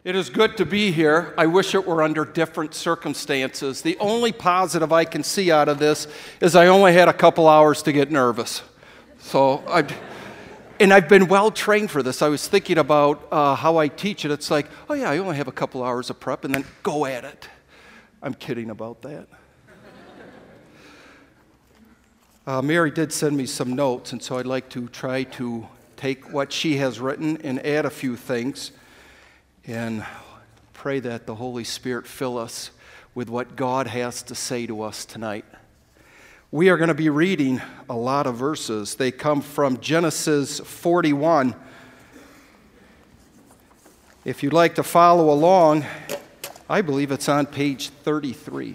It is good to be here. I wish it were under different circumstances. The only positive I can see out of this is I only had a couple hours to get nervous. I've been well trained for this. I was thinking about how I teach it. It's like, oh yeah, I only have a couple hours of prep and then go at it. I'm kidding about that. Mary did send me some notes, and so I'd like to try to take what she has written and add a few things and pray that the Holy Spirit fill us with what God has to say to us tonight. We are going to be reading a lot of verses. They come from Genesis 41. If you'd like to follow along, I believe it's on page 33.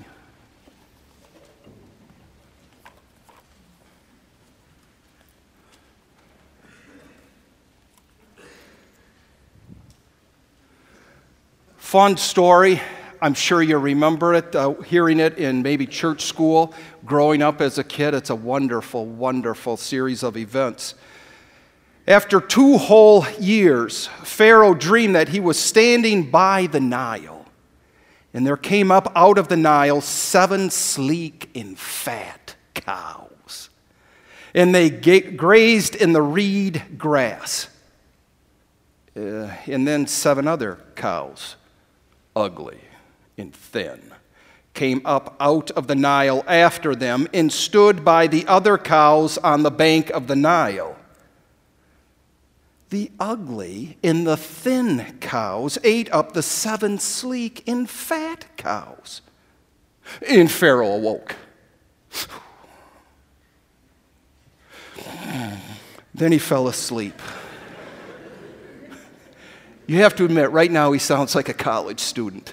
Fun story. I'm sure you remember it, hearing it in maybe church school, growing up as a kid. It's a wonderful, wonderful series of events. After 2 whole years, Pharaoh dreamed that he was standing by the Nile, and there came up out of the Nile 7 sleek and fat cows, and they grazed in the reed grass, and then 7 other cows, ugly and thin, came up out of the Nile after them and stood by the other cows on the bank of the Nile. The ugly and the thin cows ate up the 7 sleek and fat cows. And Pharaoh awoke. Then he fell asleep. You have to admit, right now he sounds like a college student.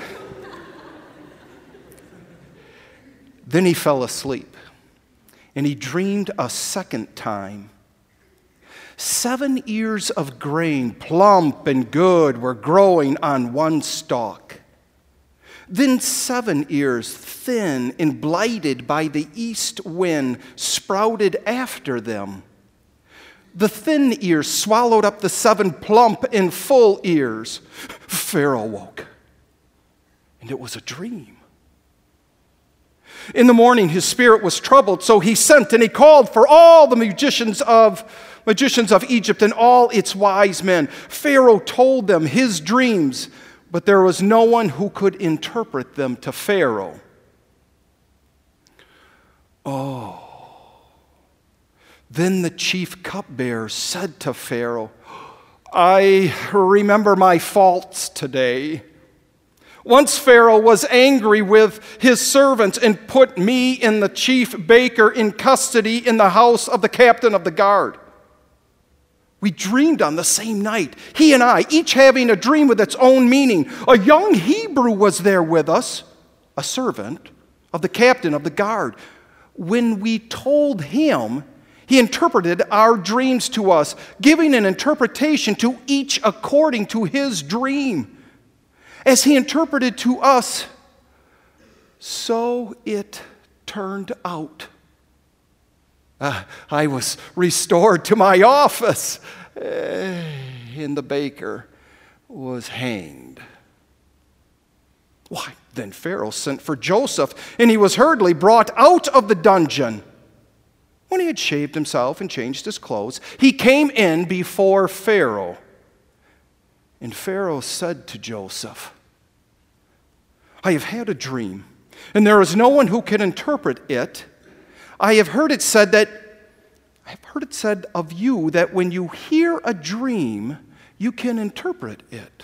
Then he fell asleep, and he dreamed a second time. 7 ears of grain, plump and good, were growing on one stalk. Then 7 ears, thin and blighted by the east wind, sprouted after them. The thin ears swallowed up the 7 plump and full ears. Pharaoh woke, and it was a dream. In the morning, his spirit was troubled, so he sent and he called for all the magicians of Egypt and all its wise men. Pharaoh told them his dreams, but there was no one who could interpret them to Pharaoh. Then the chief cupbearer said to Pharaoh, I remember my faults today. Once Pharaoh was angry with his servants and put me and the chief baker in custody in the house of the captain of the guard. We dreamed on the same night, he and I, each having a dream with its own meaning. A young Hebrew was there with us, a servant of the captain of the guard. When we told him, he interpreted our dreams to us, giving an interpretation to each according to his dream. As he interpreted to us, so it turned out. I was restored to my office, and the baker was hanged. Why, then Pharaoh sent for Joseph, and he was hurriedly brought out of the dungeon. When he had shaved himself and changed his clothes, he came in before Pharaoh. And Pharaoh said to Joseph, I have had a dream, and there is no one who can interpret it. I have heard it said of you that when you hear a dream, you can interpret it.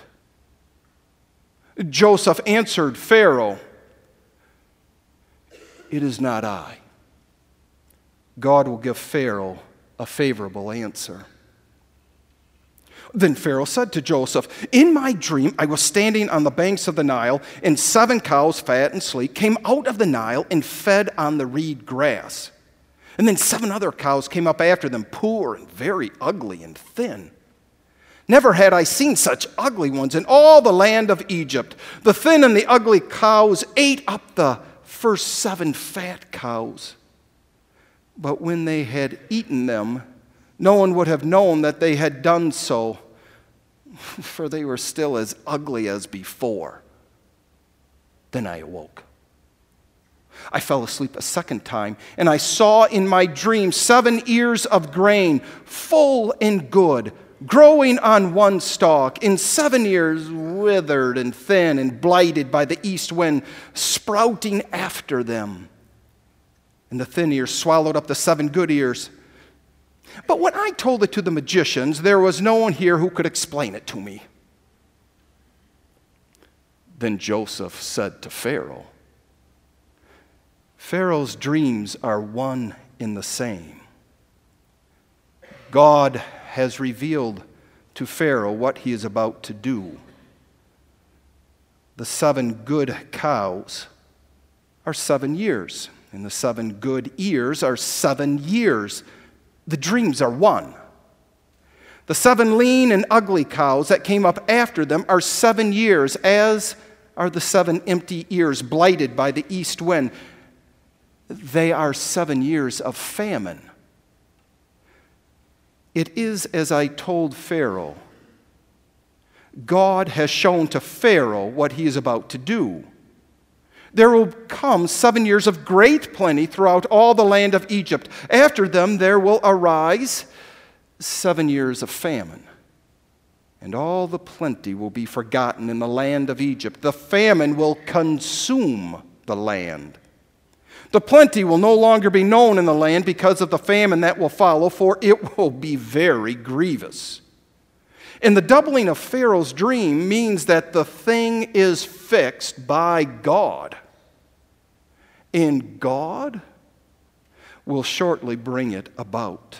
Joseph answered Pharaoh, it is not I. God will give Pharaoh a favorable answer. Then Pharaoh said to Joseph, in my dream I was standing on the banks of the Nile, and 7 cows, fat and sleek, came out of the Nile and fed on the reed grass. And then 7 other cows came up after them, poor and very ugly and thin. Never had I seen such ugly ones in all the land of Egypt. The thin and the ugly cows ate up the first 7 fat cows. But when they had eaten them, no one would have known that they had done so. for they were still as ugly as before. Then I awoke. I fell asleep a second time, and I saw in my dream 7 ears of grain, full and good, growing on one stalk, and 7 ears withered and thin and blighted by the east wind, sprouting after them. And the thin ears swallowed up the 7 good ears. But when I told it to the magicians, there was no one here who could explain it to me. Then Joseph said to Pharaoh, Pharaoh's dreams are one and the same. God has revealed to Pharaoh what he is about to do. The 7 good cows are 7 years, and the 7 good ears are 7 years. The dreams are one. The 7 lean and ugly cows that came up after them are 7 years, as are the 7 empty ears blighted by the east wind. They are 7 years of famine. It is as I told Pharaoh. God has shown to Pharaoh what he is about to do. There will come 7 years of great plenty throughout all the land of Egypt. After them there will arise 7 years of famine. And all the plenty will be forgotten in the land of Egypt. The famine will consume the land. The plenty will no longer be known in the land because of the famine that will follow, for it will be very grievous. And the doubling of Pharaoh's dream means that the thing is fixed by God. And God will shortly bring it about.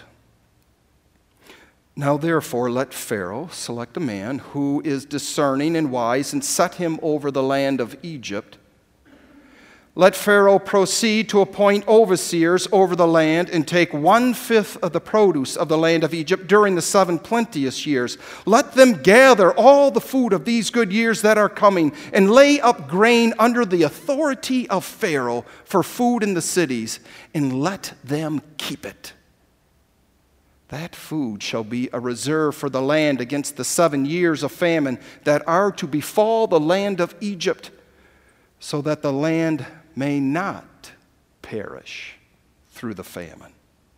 Now therefore let Pharaoh select a man who is discerning and wise and set him over the land of Egypt. Let Pharaoh proceed to appoint overseers over the land and take 1/5 of the produce of the land of Egypt during the 7 plenteous years. Let them gather all the food of these good years that are coming and lay up grain under the authority of Pharaoh for food in the cities, and let them keep it. That food shall be a reserve for the land against the 7 years of famine that are to befall the land of Egypt, so that the land may not perish through the famine.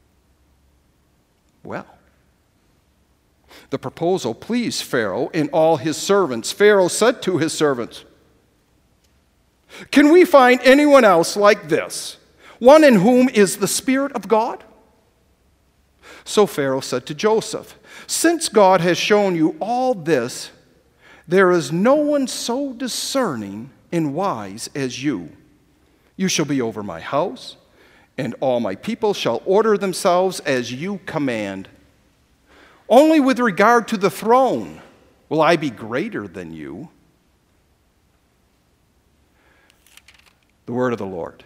Well, the proposal pleased Pharaoh and all his servants. Pharaoh said to his servants, "Can we find anyone else like this, one in whom is the Spirit of God?" So Pharaoh said to Joseph, "Since God has shown you all this, there is no one so discerning and wise as you. You shall be over my house, and all my people shall order themselves as you command. Only with regard to the throne will I be greater than you." The word of the Lord.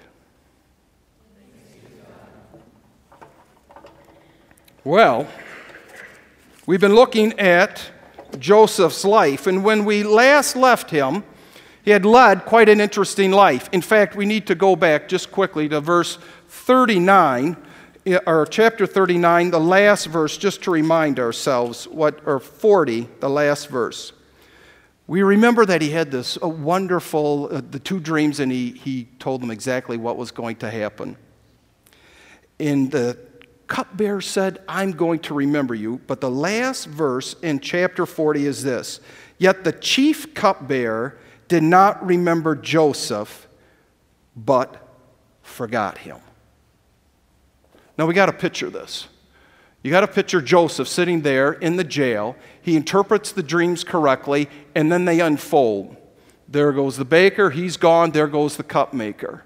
Well, we've been looking at Joseph's life, and when we last left him, he had led quite an interesting life. In fact, we need to go back just quickly to verse 39, or chapter 39, the last verse, just to remind ourselves, or 40, the last verse. We remember that he had this wonderful, the 2 dreams, and he told them exactly what was going to happen. And the cupbearer said, "I'm going to remember you." But the last verse in chapter 40 is this: "Yet the chief cupbearer did not remember Joseph, but forgot him." Now we got to picture this. You got to picture Joseph sitting there in the jail. He interprets the dreams correctly, and then they unfold. There goes the baker, he's gone. There goes the cupbearer.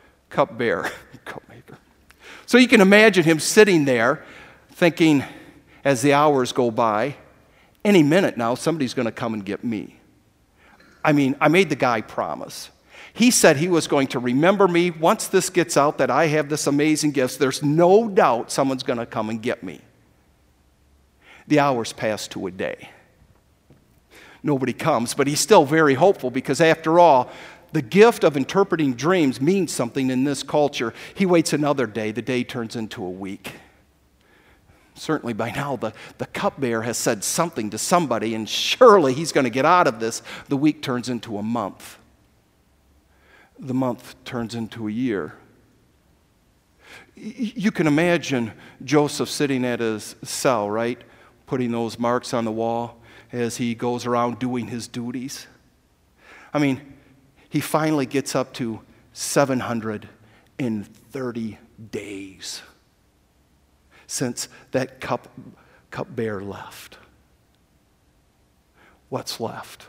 So you can imagine him sitting there thinking, as the hours go by, any minute now somebody's going to come and get me. I mean, I made the guy promise. He said he was going to remember me once this gets out that I have this amazing gift. There's no doubt someone's going to come and get me. The hours pass to a day. Nobody comes, but he's still very hopeful because after all, the gift of interpreting dreams means something in this culture. He waits another day. The day turns into a week. Certainly by now the cupbearer has said something to somebody, and surely he's going to get out of this. The week turns into a month. The month turns into a year. You can imagine Joseph sitting at his cell, right? Putting those marks on the wall as he goes around doing his duties. I mean, he finally gets up to 730 days since that cupbearer left. What's left?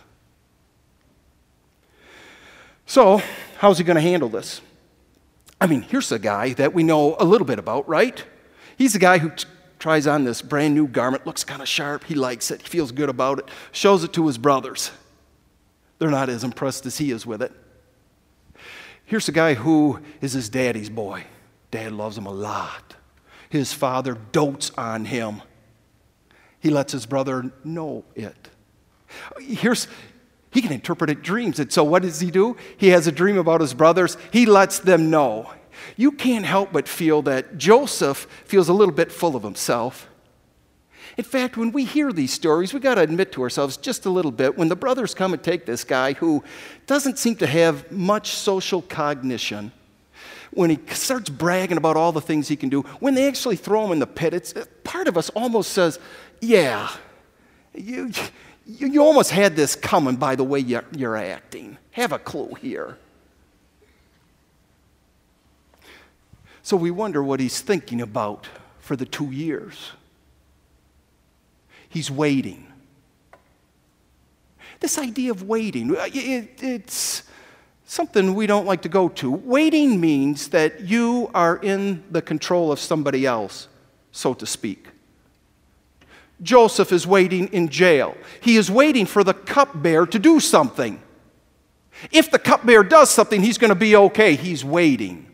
So, how's he going to handle this? I mean, here's a guy that we know a little bit about, right? He's the guy who tries on this brand new garment, looks kind of sharp, he likes it, he feels good about it, shows it to his brothers. They're not as impressed as he is with it. Here's a guy who is his daddy's boy. Dad loves him a lot. His father dotes on him. He lets his brother know it. He can interpret dreams. And so what does he do? He has a dream about his brothers. He lets them know. You can't help but feel that Joseph feels a little bit full of himself. In fact, when we hear these stories, we got to admit to ourselves just a little bit, when the brothers come and take this guy who doesn't seem to have much social cognition, when he starts bragging about all the things he can do, when they actually throw him in the pit, part of us almost says, yeah, you almost had this coming by the way you're acting. Have a clue here. So we wonder what he's thinking about for the 2 years. He's waiting. This idea of waiting, it's something we don't like to go to. Waiting means that you are in the control of somebody else, so to speak. Joseph is waiting in jail. He is waiting for the cupbearer to do something. If the cupbearer does something, he's going to be okay. He's waiting.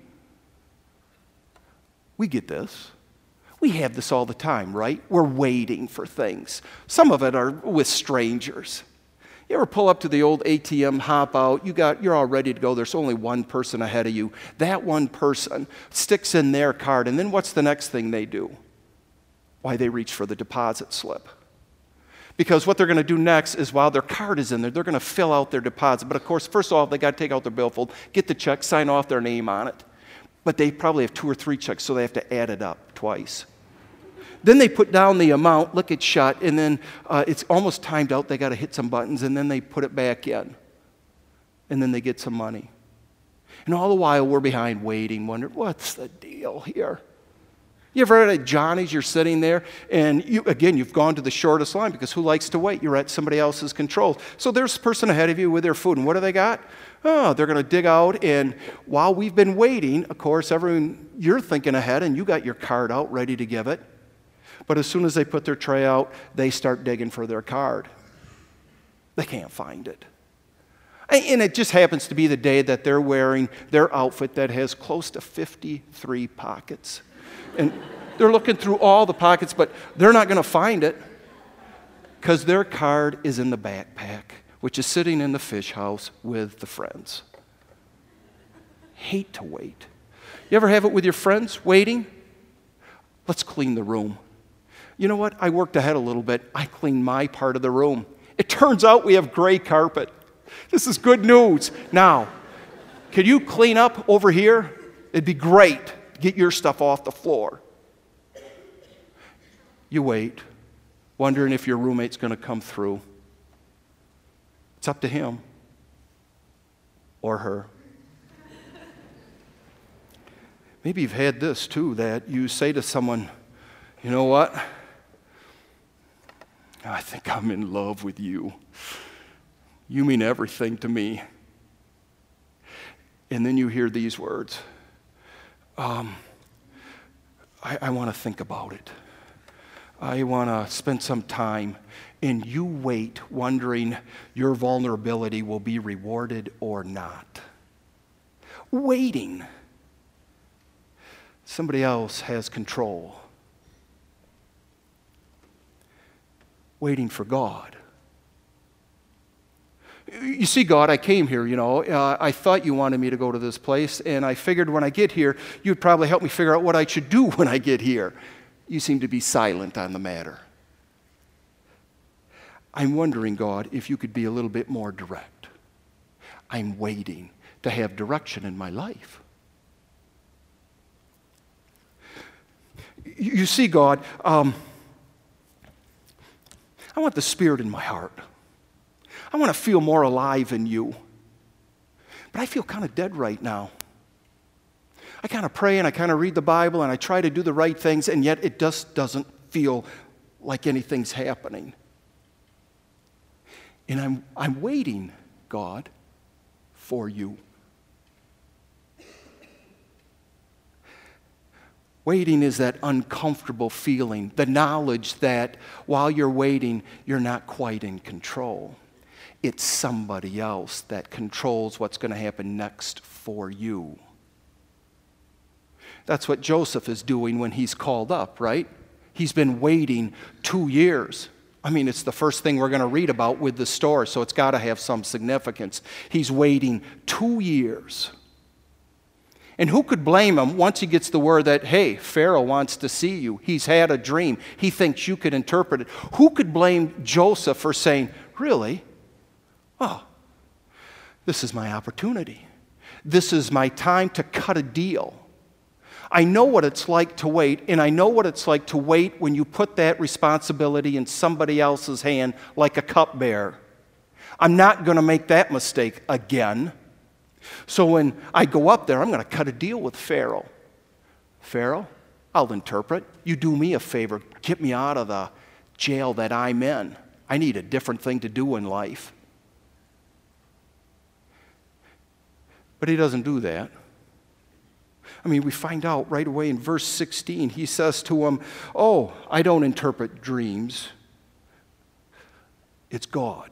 We get this. We have this all the time, right? We're waiting for things. Some of it are with strangers. You ever pull up to the old ATM, hop out, you're all ready to go, there's only one person ahead of you. That one person sticks in their card, and then what's the next thing they do? Why, they reach for the deposit slip. Because what they're going to do next is, while their card is in there, they're going to fill out their deposit. But of course, first of all, they got to take out their billfold, get the check, sign off their name on it. But they probably have 2 or 3 checks, so they have to add it up twice. Then they put down the amount, look at shut, and then it's almost timed out. They got to hit some buttons, and then they put it back in. And then they get some money. And all the while, we're behind waiting, wondering, what's the deal here? You ever at Johnny's, you're sitting there, and you've gone to the shortest line, because who likes to wait? You're at somebody else's control. So there's a person ahead of you with their food, and what do they got? Oh, they're going to dig out, and while we've been waiting, of course, you're thinking ahead, and you got your card out ready to give it. But as soon as they put their tray out, they start digging for their card. They can't find it. And it just happens to be the day that they're wearing their outfit that has close to 53 pockets. And they're looking through all the pockets, but they're not going to find it because their card is in the backpack, which is sitting in the fish house with the friends. Hate to wait. You ever have it with your friends, waiting? Let's clean the room. You know what? I worked ahead a little bit. I cleaned my part of the room. It turns out we have gray carpet. This is good news. Now, could you clean up over here? It'd be great. Get your stuff off the floor. You wait, wondering if your roommate's going to come through. It's up to him or her. Maybe you've had this too, that you say to someone, you know what? I think I'm in love with you. You mean everything to me. And then you hear these words. I want to think about it. I want to spend some time. And you wait, wondering your vulnerability will be rewarded or not. Waiting. Somebody else has control. Waiting for God. You see, God, I came here, I thought you wanted me to go to this place, and I figured when I get here, you'd probably help me figure out what I should do when I get here. you seem to be silent on the matter. I'm wondering, God, if you could be a little bit more direct. I'm waiting to have direction in my life. You see, God, I want the Spirit in my heart. I want to feel more alive in you. But I feel kind of dead right now. I kind of pray and I kind of read the Bible and I try to do the right things, and yet it just doesn't feel like anything's happening. And I'm waiting, God, for you. Waiting is that uncomfortable feeling, the knowledge that while you're waiting, you're not quite in control. It's somebody else that controls what's going to happen next for you. That's what Joseph is doing when he's called up, right? He's been waiting 2 years. I mean, it's the first thing we're going to read about with the story, so it's got to have some significance. He's waiting 2 years. And who could blame him once he gets the word that, hey, Pharaoh wants to see you. He's had a dream. He thinks you could interpret it. Who could blame Joseph for saying, really? Oh, this is my opportunity. This is my time to cut a deal. I know what it's like to wait, and I know what it's like to wait when you put that responsibility in somebody else's hand like a cupbearer. I'm not going to make that mistake again. So when I go up there, I'm going to cut a deal with Pharaoh. Pharaoh, I'll interpret. You do me a favor. Get me out of the jail that I'm in. I need a different thing to do in life. But he doesn't do that. I mean, we find out right away in verse 16, he says to him, oh, I don't interpret dreams. It's God.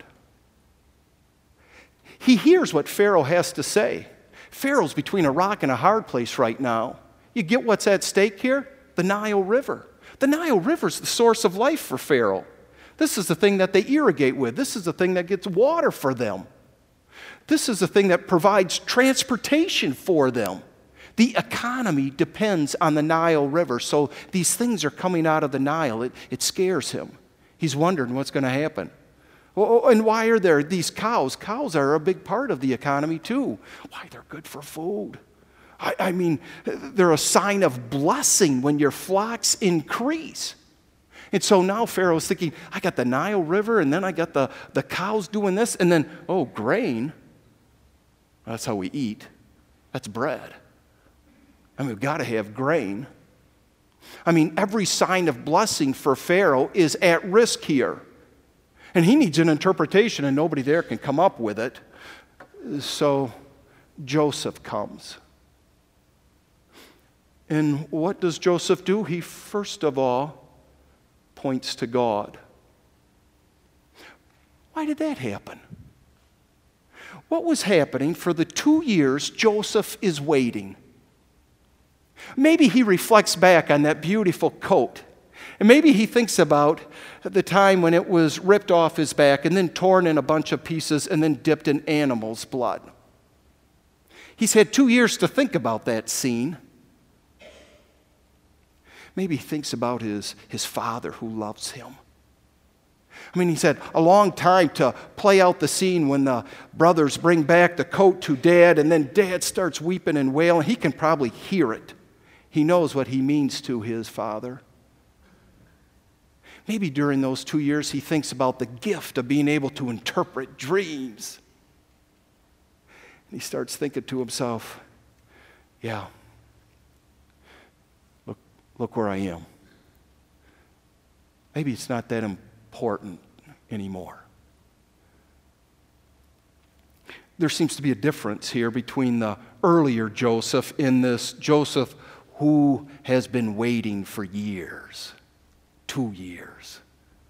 He hears what Pharaoh has to say. Pharaoh's between a rock and a hard place right now. You get what's at stake here? The Nile River. The Nile River's the source of life for Pharaoh. This is the thing that they irrigate with. This is the thing that gets water for them. This is the thing that provides transportation for them. The economy depends on the Nile River, so these things are coming out of the Nile. It scares him. He's wondering what's going to happen. Oh, and why are there these cows? Cows are a big part of the economy too. Why? They're good for food. I mean, they're a sign of blessing when your flocks increase. And so now Pharaoh's thinking, I got the Nile River, and then I got the cows doing this, and then, oh, grain. That's how we eat. That's bread. I mean, we've got to have grain. I mean, every sign of blessing for Pharaoh is at risk here. And he needs an interpretation, and nobody there can come up with it. So Joseph comes. And what does Joseph do? He first of all points to God. Why did that happen? What was happening for the 2 years Joseph is waiting? Maybe he reflects back on that beautiful coat. And maybe he thinks about the time when it was ripped off his back and then torn in a bunch of pieces and then dipped in animal's blood. He's had 2 years to think about that scene. Maybe he thinks about his father who loves him. I mean, he's had a long time to play out the scene when the brothers bring back the coat to Dad, and then Dad starts weeping and wailing. He can probably hear it. He knows what he means to his father. Maybe during those 2 years he thinks about the gift of being able to interpret dreams. And he starts thinking to himself, yeah, look where I am. Maybe it's not that important anymore. There seems to be a difference here between the earlier Joseph and this Joseph who has been waiting for years. 2 years.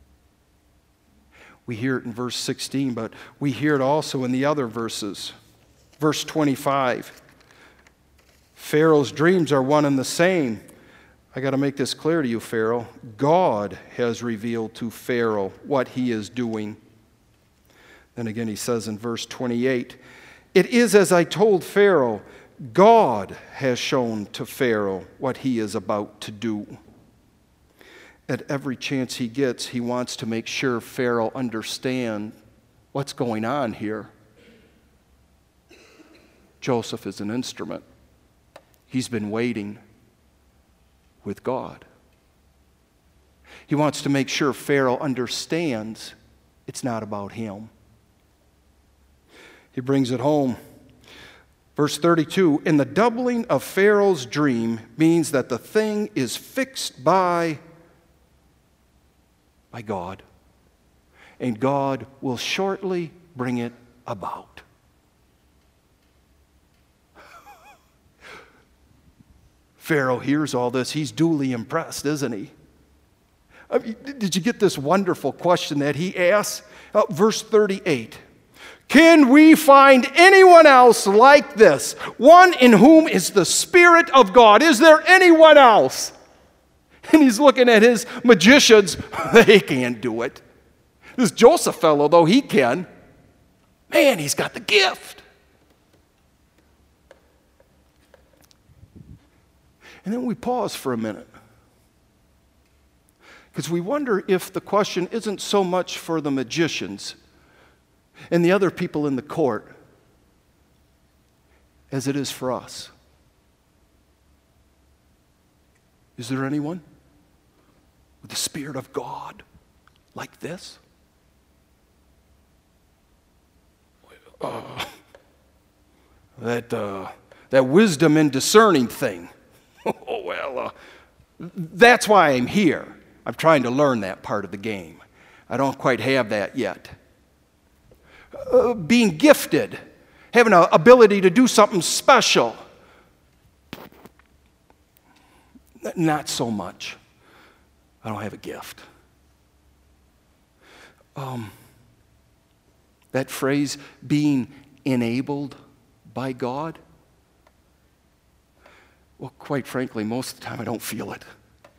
We hear it in verse 16, but we hear it also in the other verses. Verse 25. Pharaoh's dreams are one and the same. I got to make this clear to you, Pharaoh. God has revealed to Pharaoh what he is doing. Then again he says in verse 28, it is as I told Pharaoh, God has shown to Pharaoh what he is about to do. at every chance he gets, he wants to make sure Pharaoh understands what's going on here. Joseph is an instrument. He's been waiting with God. He wants to make sure Pharaoh understands it's not about him. He brings it home. Verse 32, and the doubling of Pharaoh's dream means that the thing is fixed by God. And God will shortly bring it about. Pharaoh hears all this. He's duly impressed, isn't he? Did you get this wonderful question that he asks? Verse 38. Can we find anyone else like this? One in whom is the Spirit of God. Is there anyone else? And he's looking at his magicians. They can't do it. This Joseph fellow, though, he can. Man, he's got the gift. And then we pause for a minute. Because we wonder if the question isn't so much for the magicians and the other people in the court as it is for us. Is there anyone with the Spirit of God like this? That wisdom and discerning thing. Oh, well, that's why I'm here. I'm trying to learn that part of the game. I don't quite have that yet. Being gifted, having an ability to do something special. Not so much. I don't have a gift. That phrase, being enabled by God, well, quite frankly, most of the time I don't feel it.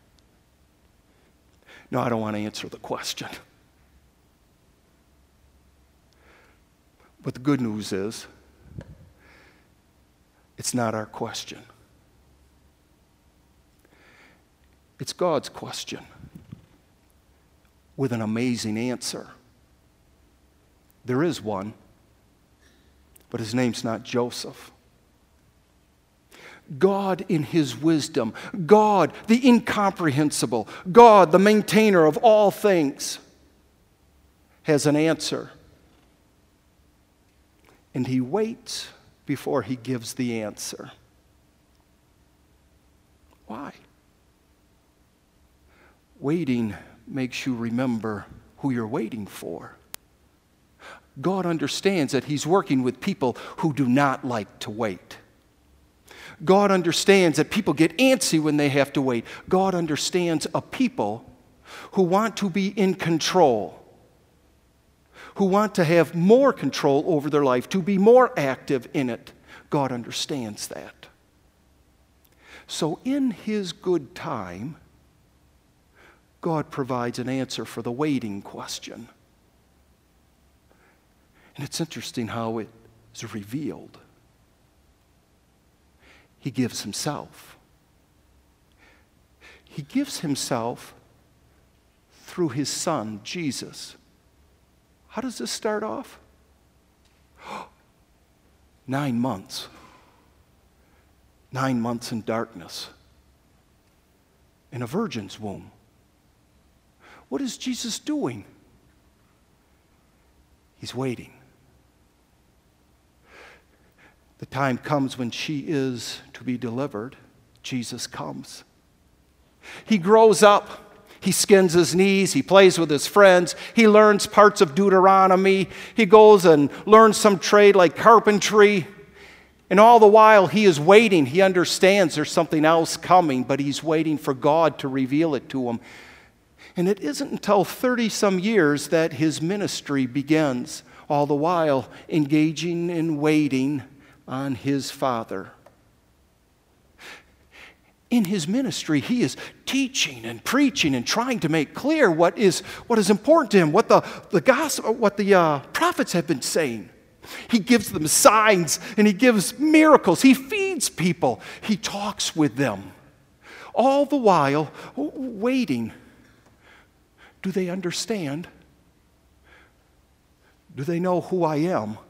No, I don't want to answer the question. But the good news is, it's not our question. It's God's question with an amazing answer. There is one, but his name's not Joseph. God in his wisdom, God the incomprehensible, God the maintainer of all things, has an answer. And he waits before he gives the answer. Why? Waiting makes you remember who you're waiting for. God understands that he's working with people who do not like to wait. God understands that people get antsy when they have to wait. God understands a people who want to be in control, who want to have more control over their life, to be more active in it. God understands that. So in his good time, God provides an answer for the waiting question. And it's interesting how it is revealed. He gives himself. He gives himself through his Son, Jesus. How does this start off? 9 months. 9 months in darkness. In a virgin's womb. What is Jesus doing? He's waiting. The time comes when she is to be delivered. Jesus comes. He grows up. He skins his knees. He plays with his friends. He learns parts of Deuteronomy. He goes and learns some trade like carpentry. And all the while he is waiting. He understands there's something else coming, but he's waiting for God to reveal it to him. And it isn't until 30-some years that his ministry begins, all the while engaging in waiting on his Father. In his ministry, he is teaching and preaching and trying to make clear what is important to him, what the gospel, what the prophets have been saying. He gives them signs and he gives miracles. He feeds people. He talks with them. All the while waiting Do they understand? Do they know who I am?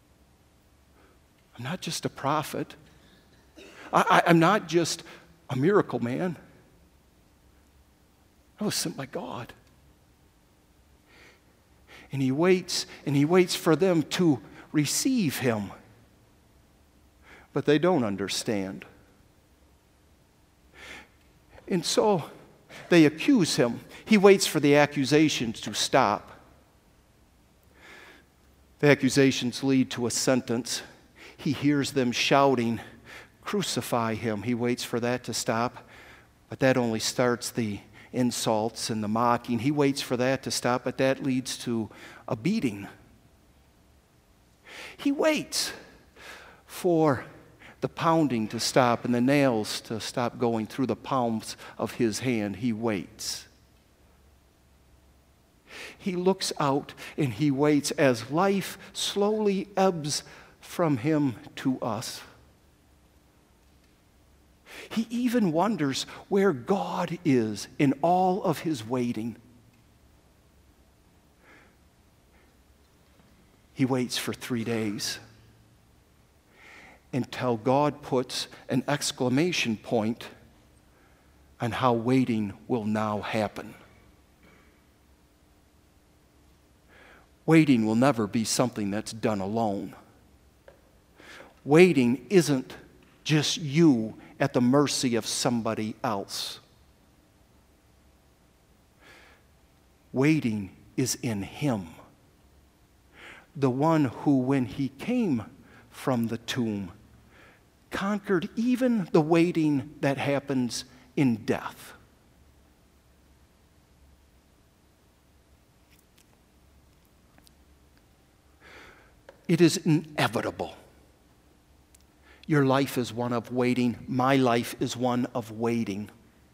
I'm not just a prophet. I'm not just a miracle man. I was sent by God. And he waits for them to receive him. But they don't understand. And so they accuse him. He waits for the accusations to stop. The accusations lead to a sentence. He hears them shouting, "Crucify him." He waits for that to stop, but that only starts the insults and the mocking. He waits for that to stop, but that leads to a beating. He waits for the pounding to stop and the nails to stop going through the palms of his hand. He waits. He looks out and he waits as life slowly ebbs from him to us. He even wonders where God is in all of his waiting. He waits for 3 days until God puts an exclamation point on how waiting will now happen. Waiting will never be something that's done alone. Waiting isn't just you at the mercy of somebody else. Waiting is in him. The one who, when he came from the tomb, conquered even the waiting that happens in death. It is inevitable. Your life is one of waiting. My life is one of waiting.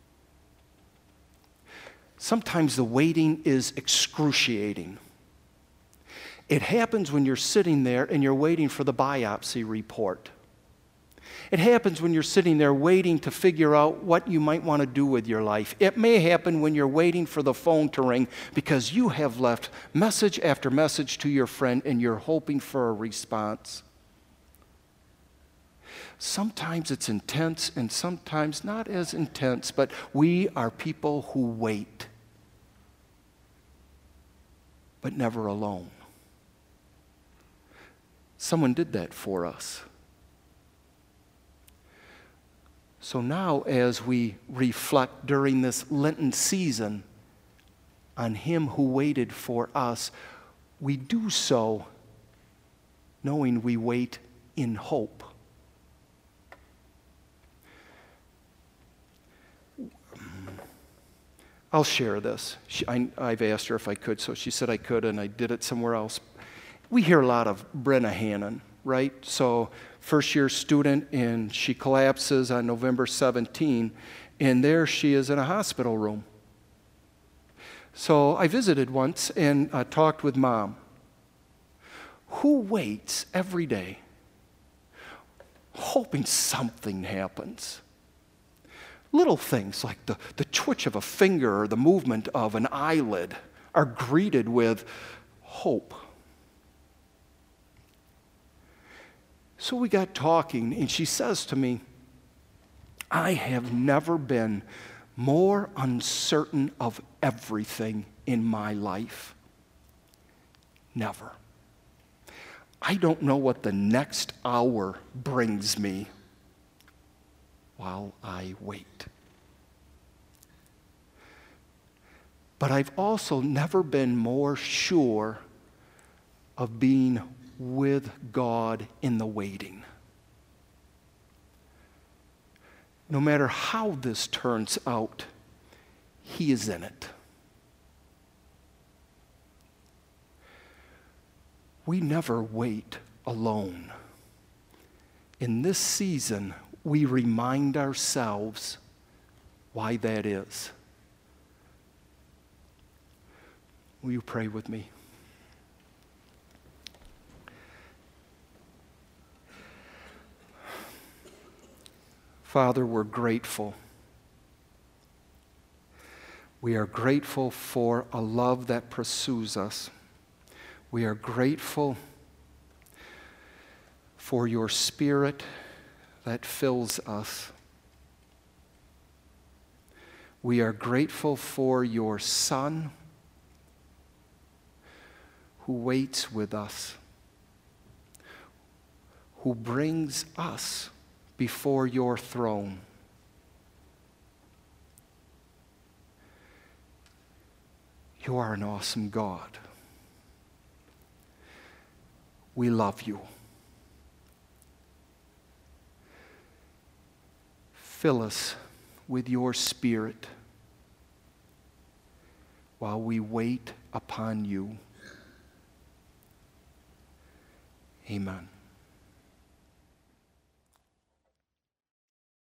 Sometimes the waiting is excruciating. It happens when you're sitting there and you're waiting for the biopsy report. It happens when you're sitting there waiting to figure out what you might want to do with your life. It may happen when you're waiting for the phone to ring because you have left message after message to your friend and you're hoping for a response. Sometimes it's intense and sometimes not as intense, but we are people who wait, but never alone. Someone did that for us. So now as we reflect during this Lenten season on him who waited for us, we do so knowing we wait in hope. I'll share this. I've asked her if I could, so she said I could, and I did it somewhere else. We hear a lot of Brenna Hannon, right? So first-year student, and she collapses on November 17, and there she is in a hospital room. So I visited once and talked with Mom. Who waits every day, hoping something happens? Little things like the twitch of a finger or the movement of an eyelid are greeted with hope. So we got talking, and she says to me, I have never been more uncertain of everything in my life. Never. I don't know what the next hour brings me while I wait. But I've also never been more sure of being with God in the waiting. No matter how this turns out, he is in it. We never wait alone. In this season, we remind ourselves why that is. Will you pray with me? Father, we're grateful. We are grateful for a love that pursues us. We are grateful for your Spirit that fills us. We are grateful for your Son who waits with us, who brings us before your throne. You are an awesome God. We love you. Fill us with your Spirit while we wait upon you. Amen.